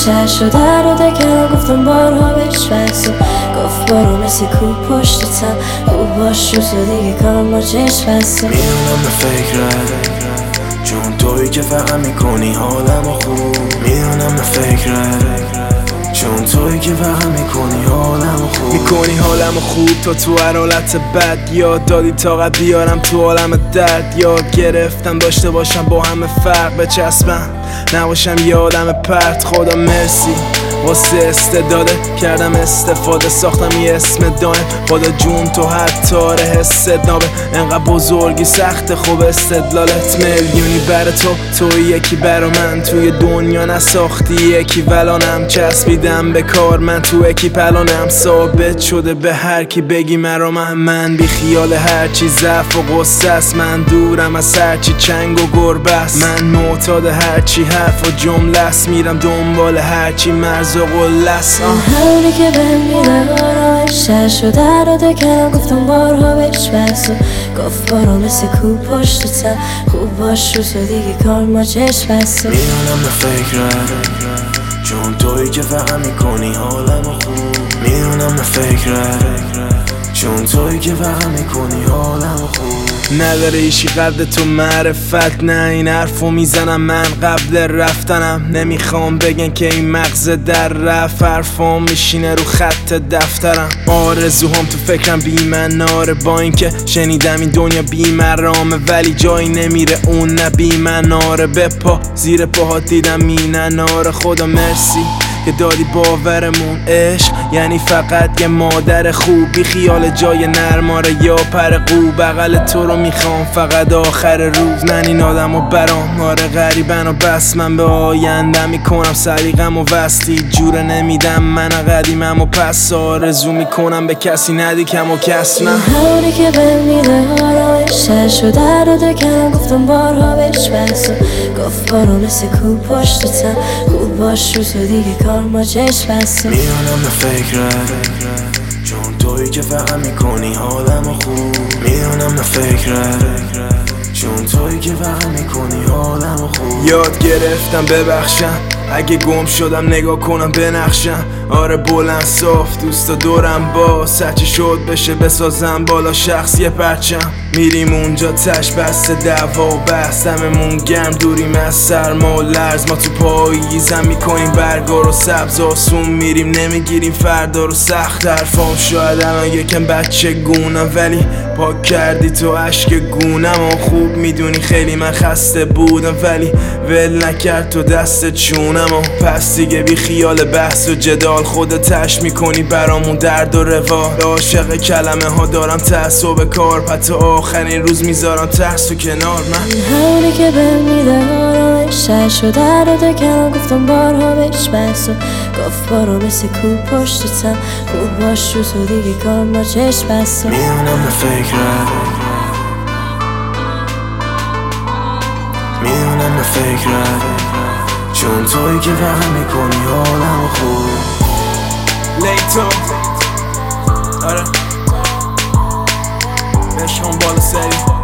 شهر شده رو دکرم گفتم بارها بهش بس و گفت برو مثل کوب پشت تم خوب باش رو تو دیگه کارم با چشم بسته. میدونم به فکرت چون تویی که فقط میکنی حالمو خوب. میدونم به فکرت چون تویی که فقط میکنی حالمو خوب. میکنی حالمو خوب تا تو هر حالت بد یاد دادی طاقت بیارم تو عالم درد. یاد گرفتم داشته باشم با همه فرق بچسبم نباشم یه آدم پرت. خدا مرسی واسه استعداده کردم استفاده ساختم یه اسم دایم. خدا جون تو حتی حست نابه انقدر بزرگی سخت خوب استدلالت میلیونی بر تو یکی برا من توی دنیا نساختی یکی ولانم چسبیدم به کار من تو اکی پلانم ثابت شده به هر کی بگی مرا من بی خیال هرچی ضعف و غصه است. من دورم از هرچی چنگ و گربه است. من معتاد هرچی حرف و جمله است. میرم دنبال هرچی مرز و قله است. همونی که بهم میده آرامش شهر شده رو دکرم گفتم بارها بهش بس و گفت برو مثل کوب پشت تم خوب باش رو تو دیگه کار ما چشم بسته. میدونم به فکرت چون تویی که فقط میکنی حالمو خوب. میدونم به فکرت چون تویی که فقط میکنی حالمو خوب. نداره ایشی قدر تو معرفت نه این حرفو میزنم من قبل رفتنم. نمیخوام بگن که این مغز در رفت حرفام میشینه رو خط دفترم. آرزوهام تو فکرم بی‌مناره با اینکه شنیدم این دنیا بی‌مرامه ولی جایی نمیره اون نه بی‌مناره. به پا زیر پاها دیدم مینناره. خدا مرسی که دادی باورمون عشق یعنی فقط یه مادر خوب. بی خیال جای نرماره یا پر قو بغل تو رو میخوام فقط آخر روز. من این آدمو برام آره غریبن و بس من به آینده میکنم سلیقم و وستی جوره نمیدم من قدیمم و پس آرزو میکنم به کسی ندی کم و کس. من همونی که بهم میده آرامش شهر شده رو دکرم گفتم بارها بهش بس و گفت برو مثل کوب پشت تم خوب باش رو تو دیگه کار ما چشم بسته. میدونم به فکرت چون تویی که فقط میکنی حالمو خوب. میدونم به فکرت چون تویی که فقط میکنی حالمو خوب. یاد گرفتم ببخشم اگه گم شدم نگاه کنم بنقشم. آره بلند صاف دوستا دورم با سچی شد بشه بسازم بالا شخص یه پرچم. میریم اونجا تش بسته دعوا و بحث هممون گرم دوریم از سرما و لرز. ما تو پاییزم میکنیم برگار و سبز آسون میریم نمیگیریم فردا رو سخت. حرفام شاید الان یکم بچه گونم ولی پاک کردی تو عشق گونم و خوب میدونی خیلی من خسته بودم ولی ول نکرد تو دست چونم و پس دیگه بی خیال بحث و جدال خودت تش میکنی برامون درد و روال. عاشق کلمه ها دارم تعصب کار پس آخرین روز میذارم ترس و کنار. من همونی که بهم میده آرامش شهر شده رو دکرم گفتم بارها بهش بس و گفت برو مثل کوب پشت تم خوب باش رو تو دیگه کار ما چشم بسته. میدونم به فکرت میدونم به فکرت چون تویی که فقط میکنی حالمو خوب. لیتو آره بشم بالا سری